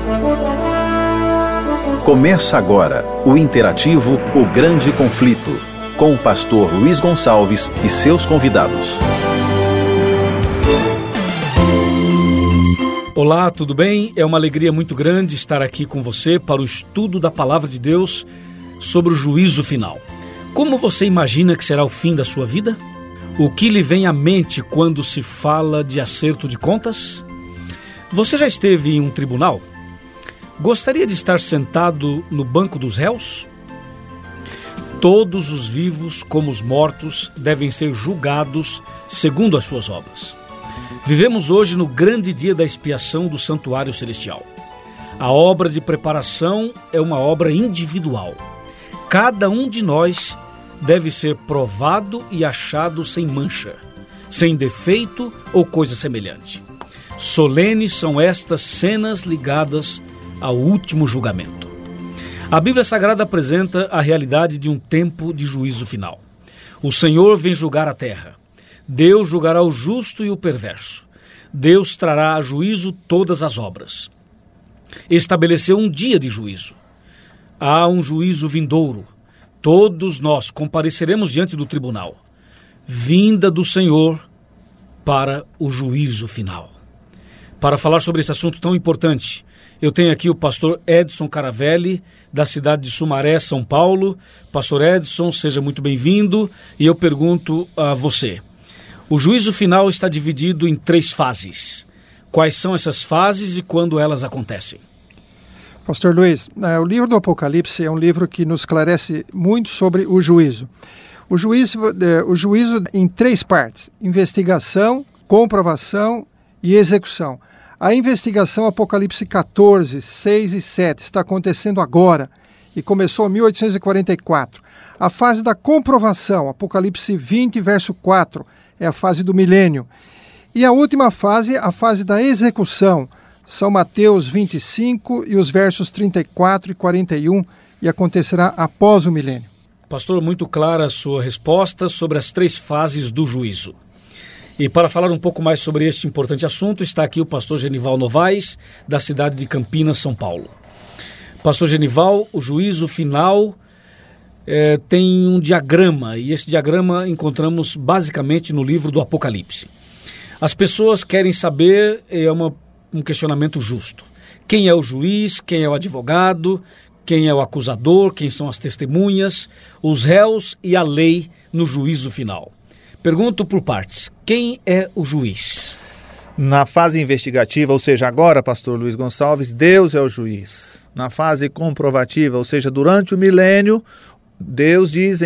Começa agora o interativo O Grande Conflito, com o pastor Luiz Gonçalves e seus convidados. Olá, tudo bem? É uma alegria muito grande estar aqui com você para o estudo da Palavra de Deus sobre o juízo final. Como você imagina que será o fim da sua vida? O que lhe vem à mente quando se fala de acerto de contas? Você já esteve em um tribunal? Gostaria de estar sentado no banco dos réus? Todos os vivos, como os mortos, devem ser julgados segundo as suas obras. Vivemos hoje no grande dia da expiação do santuário celestial. A obra de preparação é uma obra individual. Cada um de nós deve ser provado e achado sem mancha, sem defeito ou coisa semelhante. Solenes são estas cenas ligadas ao último julgamento. A Bíblia Sagrada apresenta a realidade de um tempo de juízo final. O Senhor vem julgar a terra. Deus julgará o justo e o perverso. Deus trará a juízo todas as obras. Estabeleceu um dia de juízo. Há um juízo vindouro. Todos nós compareceremos diante do tribunal. Vinda do Senhor para o juízo final. Para falar sobre esse assunto tão importante, eu tenho aqui o pastor Edson Caravelli, da cidade de Sumaré, São Paulo. Pastor Edson, seja muito bem-vindo. E eu pergunto a você, o juízo final está dividido em 3 fases. Quais são essas fases e quando elas acontecem? Pastor Luiz, o livro do Apocalipse é um livro que nos esclarece muito sobre o juízo. O juízo em 3 partes: investigação, comprovação e execução. A investigação, Apocalipse 14, 6 e 7, está acontecendo agora e começou em 1844. A fase da comprovação, Apocalipse 20, verso 4, é a fase do milênio. E a última fase, a fase da execução, São Mateus 25 e os versos 34 e 41, e acontecerá após o milênio. Pastor, muito clara a sua resposta sobre as 3 fases do juízo. E para falar um pouco mais sobre este importante assunto, está aqui o pastor Genival Novaes, da cidade de Campinas, São Paulo. Pastor Genival, o juízo final tem um diagrama, e esse diagrama encontramos basicamente no livro do Apocalipse. As pessoas querem saber, um questionamento justo: quem é o juiz, quem é o advogado, quem é o acusador, quem são as testemunhas, os réus e a lei no juízo final. Pergunto por partes: quem é o juiz? Na fase investigativa, ou seja, agora, pastor Luiz Gonçalves, Deus é o juiz. Na fase comprovativa, ou seja, durante o milênio, Deus diz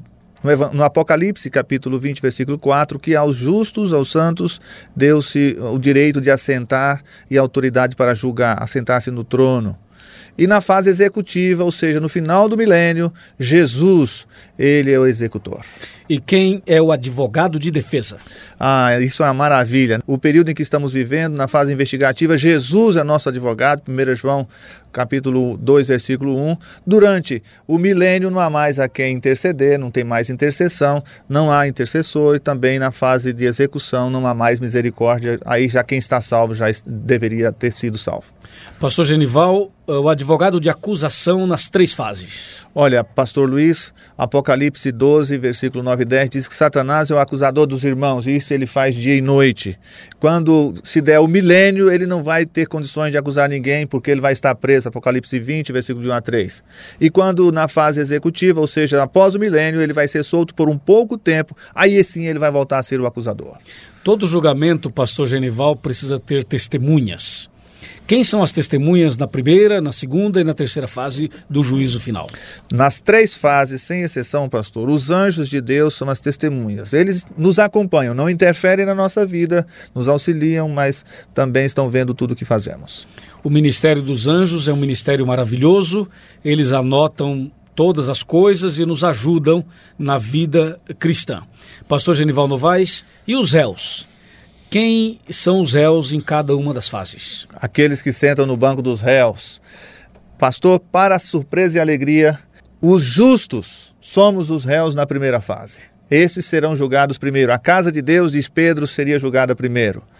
no Apocalipse, capítulo 20, versículo 4, que aos justos, aos santos, deu-se o direito de assentar e a autoridade para julgar, assentar-se no trono. E na fase executiva, ou seja, no final do milênio, Jesus, ele é o executor. E quem é o advogado de defesa? Isso é uma maravilha. O período em que estamos vivendo, na fase investigativa, Jesus é nosso advogado, 1 João capítulo 2, versículo 1. Durante o milênio não há mais a quem interceder, não tem mais intercessão, não há intercessor, e também na fase de execução não há mais misericórdia. Aí já quem está salvo já deveria ter sido salvo. Pastor Genival, o advogado de acusação nas 3 fases. Olha, pastor Luiz, Apocalipse 12, versículo 9 e 10, diz que Satanás é o acusador dos irmãos, e isso ele faz dia e noite. Quando se der o milênio, ele não vai ter condições de acusar ninguém, porque ele vai estar preso, Apocalipse 20, versículo de 1 a 3. E quando na fase executiva, ou seja, após o milênio, ele vai ser solto por um pouco tempo, aí sim ele vai voltar a ser o acusador. Todo julgamento, pastor Genival, precisa ter testemunhas. Quem são as testemunhas na primeira, na segunda e na terceira fase do juízo final? Nas 3 fases, sem exceção, pastor, os anjos de Deus são as testemunhas. Eles nos acompanham, não interferem na nossa vida, nos auxiliam, mas também estão vendo tudo o que fazemos. O ministério dos anjos é um ministério maravilhoso. Eles anotam todas as coisas e nos ajudam na vida cristã. Pastor Genival Novaes, e os réus? Quem são os réus em cada uma das fases? Aqueles que sentam no banco dos réus. Pastor, para a surpresa e alegria, os justos somos os réus na primeira fase. Esses serão julgados primeiro. A casa de Deus, diz Pedro, seria julgada primeiro.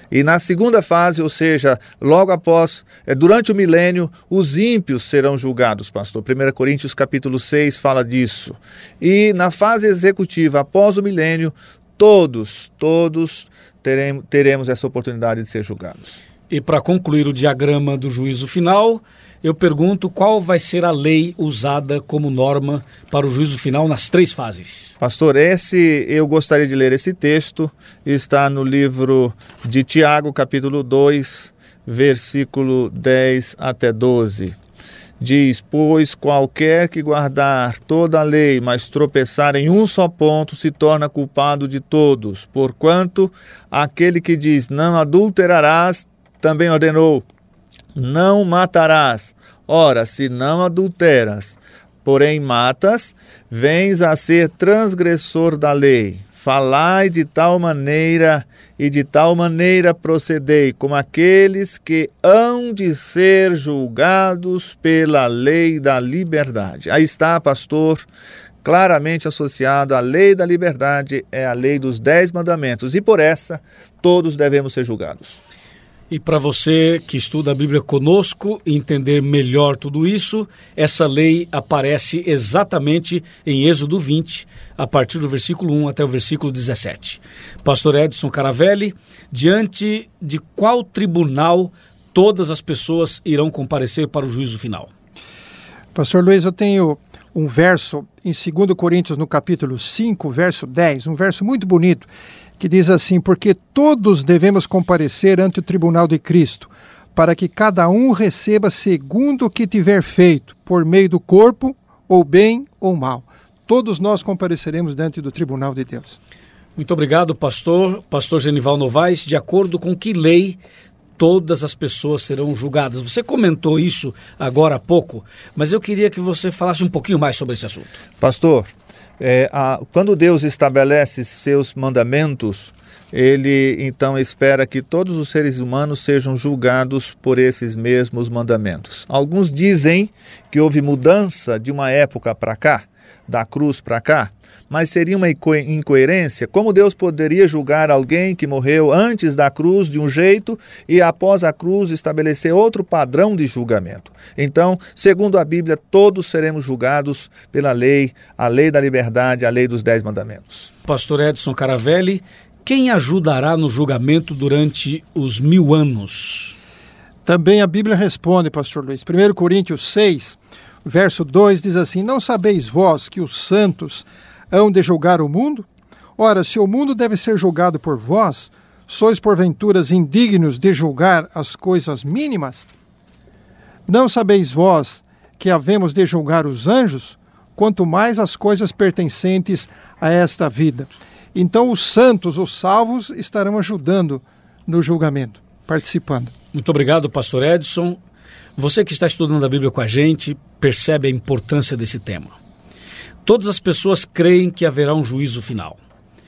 E na segunda fase, ou seja, logo após, durante o milênio, os ímpios serão julgados, pastor. 1 Coríntios capítulo 6 fala disso. E na fase executiva, após o milênio, todos teremos essa oportunidade de ser julgados. E para concluir o diagrama do juízo final, eu pergunto qual vai ser a lei usada como norma para o juízo final nas 3 fases. Pastor, eu gostaria de ler esse texto, está no livro de Tiago, capítulo 2, versículo 10 até 12. Diz: pois qualquer que guardar toda a lei, mas tropeçar em um só ponto, se torna culpado de todos. Porquanto aquele que diz, não adulterarás, também ordenou, não matarás. Ora, se não adulteras, porém matas, vens a ser transgressor da lei. Falai de tal maneira e de tal maneira procedei, como aqueles que hão de ser julgados pela lei da liberdade. Aí está, pastor, claramente associado à lei da liberdade, é a lei dos 10 mandamentos, e por essa todos devemos ser julgados. E para você que estuda a Bíblia conosco e entender melhor tudo isso, essa lei aparece exatamente em Êxodo 20, a partir do versículo 1 até o versículo 17. Pastor Edson Caravelli, diante de qual tribunal todas as pessoas irão comparecer para o juízo final? Pastor Luiz, eu tenho um verso em 2 Coríntios, no capítulo 5, verso 10, um verso muito bonito, que diz assim: porque todos devemos comparecer ante o tribunal de Cristo, para que cada um receba segundo o que tiver feito, por meio do corpo, ou bem ou mal. Todos nós compareceremos diante do tribunal de Deus. Muito obrigado, pastor Genival Novaes. De acordo com que lei todas as pessoas serão julgadas? Você comentou isso agora há pouco, mas eu queria que você falasse um pouquinho mais sobre esse assunto. Pastor, quando Deus estabelece seus mandamentos, Ele então espera que todos os seres humanos sejam julgados por esses mesmos mandamentos. Alguns dizem que houve mudança de uma época para cá, da cruz para cá, mas seria uma incoerência. Como Deus poderia julgar alguém que morreu antes da cruz de um jeito e após a cruz estabelecer outro padrão de julgamento? Então, segundo a Bíblia, todos seremos julgados pela lei, a lei da liberdade, a lei dos 10 mandamentos. Pastor Edson Caravelli, quem ajudará no julgamento durante os 1000 anos? Também a Bíblia responde, pastor Luiz. 1 Coríntios 6, verso 2 diz assim: não sabeis vós que os santos hão de julgar o mundo? Ora, se o mundo deve ser julgado por vós, sois porventura indignos de julgar as coisas mínimas? Não sabeis vós que havemos de julgar os anjos? Quanto mais as coisas pertencentes a esta vida. Então os santos, os salvos, estarão ajudando no julgamento, participando. Muito obrigado, pastor Edson. Você que está estudando a Bíblia com a gente, percebe a importância desse tema. Todas as pessoas creem que haverá um juízo final.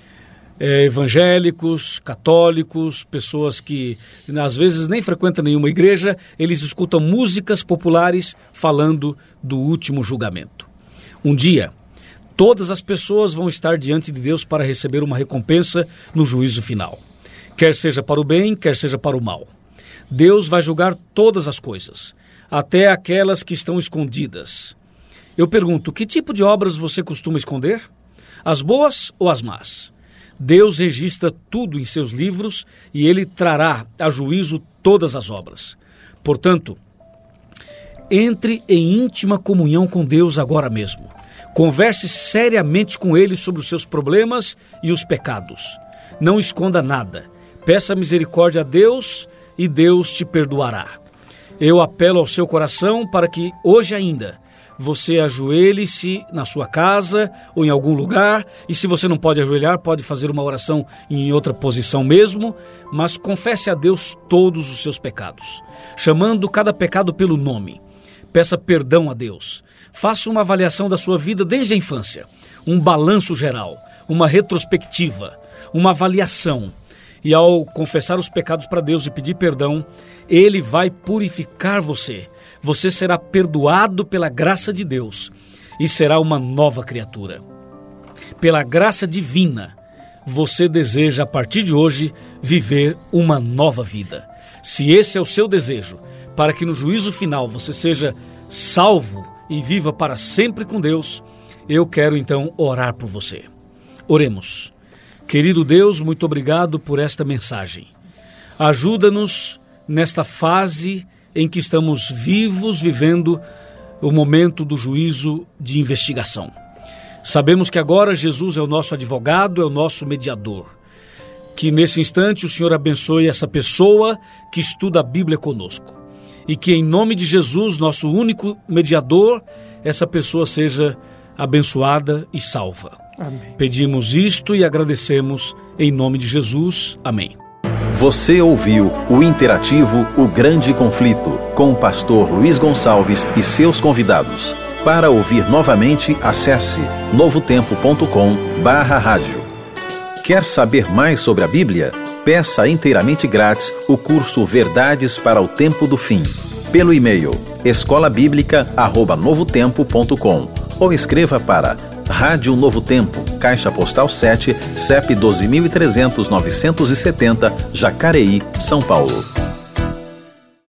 Evangélicos, católicos, pessoas que às vezes nem frequentam nenhuma igreja, eles escutam músicas populares falando do último julgamento. Um dia, todas as pessoas vão estar diante de Deus para receber uma recompensa no juízo final. Quer seja para o bem, quer seja para o mal. Deus vai julgar todas as coisas, até aquelas que estão escondidas. Eu pergunto, que tipo de obras você costuma esconder? As boas ou as más? Deus registra tudo em seus livros e Ele trará a juízo todas as obras. Portanto, entre em íntima comunhão com Deus agora mesmo. Converse seriamente com Ele sobre os seus problemas e os pecados. Não esconda nada. Peça misericórdia a Deus e Deus te perdoará. Eu apelo ao seu coração para que hoje ainda você ajoelhe-se na sua casa ou em algum lugar, e se você não pode ajoelhar, pode fazer uma oração em outra posição mesmo, mas confesse a Deus todos os seus pecados, chamando cada pecado pelo nome. Peça perdão a Deus. Faça uma avaliação da sua vida desde a infância, um balanço geral, uma retrospectiva, uma avaliação. E ao confessar os pecados para Deus e pedir perdão, Ele vai purificar você. Você será perdoado pela graça de Deus e será uma nova criatura. Pela graça divina, você deseja, a partir de hoje, viver uma nova vida. Se esse é o seu desejo, para que no juízo final você seja salvo e viva para sempre com Deus, eu quero então orar por você. Oremos. Querido Deus, muito obrigado por esta mensagem. Ajuda-nos nesta fase em que estamos vivos, vivendo o momento do juízo de investigação. Sabemos que agora Jesus é o nosso advogado, é o nosso mediador. Que nesse instante o Senhor abençoe essa pessoa que estuda a Bíblia conosco. E que em nome de Jesus, nosso único mediador, essa pessoa seja abençoada e salva. Amém. Pedimos isto e agradecemos em nome de Jesus. Amém. Você ouviu o interativo O Grande Conflito, com o pastor Luiz Gonçalves e seus convidados. Para ouvir novamente, acesse novotempo.com/rádio. Quer saber mais sobre a Bíblia? Peça inteiramente grátis o curso Verdades para o Tempo do Fim. Pelo e-mail escolabiblica@novotempo.com ou escreva para Rádio Novo Tempo, Caixa Postal 7, CEP 12.300-970, Jacareí, São Paulo.